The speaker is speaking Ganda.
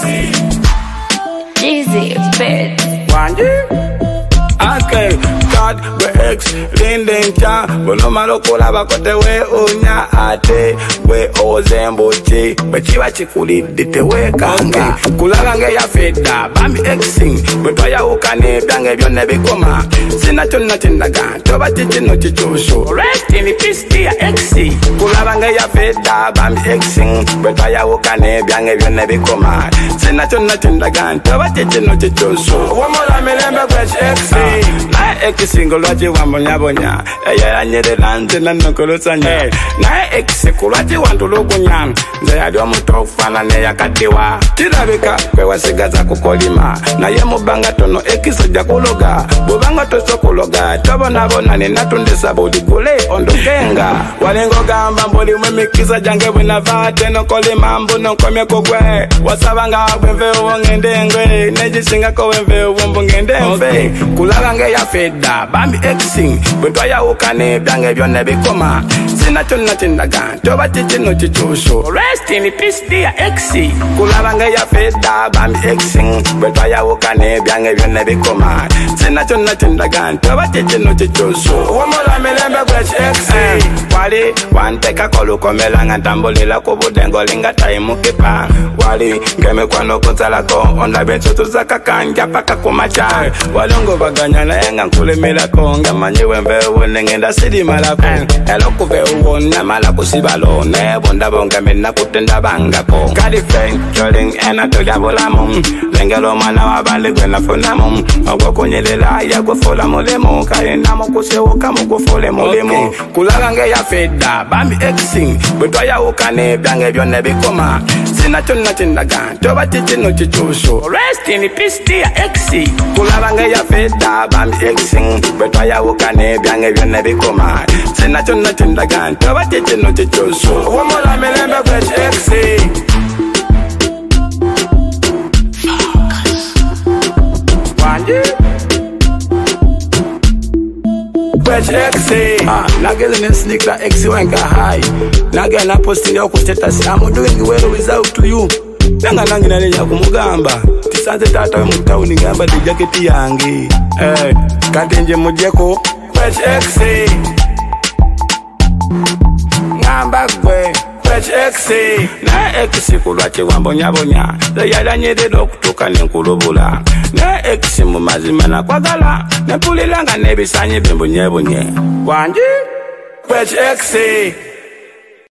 Easy, bed. Okay, God, we ex, Lindencha, Bono Malokola, Bakote, we Unya, Ate, we Ozemboche, Bechiva Chikuli, Ditewe, Kanga, Kulanga Yafeda, Bami exing, Betoya Ukane, Bange, Yonebikoma, Sinaton Natindaga, Tobati no Chicho, rest in the peace, dear exi, Kulanga Yafeda, Bami exing, Betoya Ukane, Bange, Yonebikoma, Sinaton Natindaga, Tobati no Chicho, one more I remember exi. Na ekisingo lwaji wambonyabonya eyera nyere lante nanokolosanye na ekisekulwaji wantulugunya nze yali omuto okufaanana eyakaddiwa kirabika kwewasigaza kukolima naye mubanga tono ekisojja kuloga bwebanga tosokuloga tobonabona nenatundisa buligule ondogenga walingo gamba mbulimu emikisa gyange bwenava tenokolima mbuno nkomyeko gwe wasabanga bwenve obongendengwe negisingako wenve obumbu ngendenve kulabanga yafeda bambi exing bwetwaya ukane byange byonna bikoma sinatonna tindaga toba tikino kikyuso rest in peace dear exi kulabanga yafeda bambi exing bwetwaya ukane byange byonna bikoma sinatonna tindaga toba tikino kikyuso womola milembe gweki exi wali wanteka kolukomela nga ntambulira ku budengo linga tayimukipa wali ngemikwano kunsalako ondabye ensutu zakakanja paka kumaca walongo baganya naye nga nkulemerako nga manyi wenveewo nengenda sirimalako elokuveewo namala kusibalo nebo ndabo nga mennakutte ndabangako kali fe joling enatolya bulamu lengera omwana w'abandi gwe nafunamu ogwokunyerera yagufuula mulimu kayinamu kusewuka mugufule mulimu kulaba ng'eyafedda bambi exing bwe twayawukana ebyange byonna bikoma sinakyonna kindaga toba tikino kikyuso rest in peace dear exi kulaba ng'eyafedda bambi exing bwe twayawukana ebyange byonna bikoma sinakyonna kindaga toba tikino kikyuso womola milembe gweki exi Nagel and sneak la exi wenka high. Nagel na posting your status. I'm doing well without you. Nanga nangina ya kumugamba. Tisanze tata we mutauni ngamba di jacket yangi. Katenje mujeko. Patch exi. Ngamba gwe. Exi na exi kulwache wambonyabonya yala nyerera okutuuka nenkulubula na exi mu mazima nakwagala nepuliranga n'ebisaanyi byembonyebonye wangi exi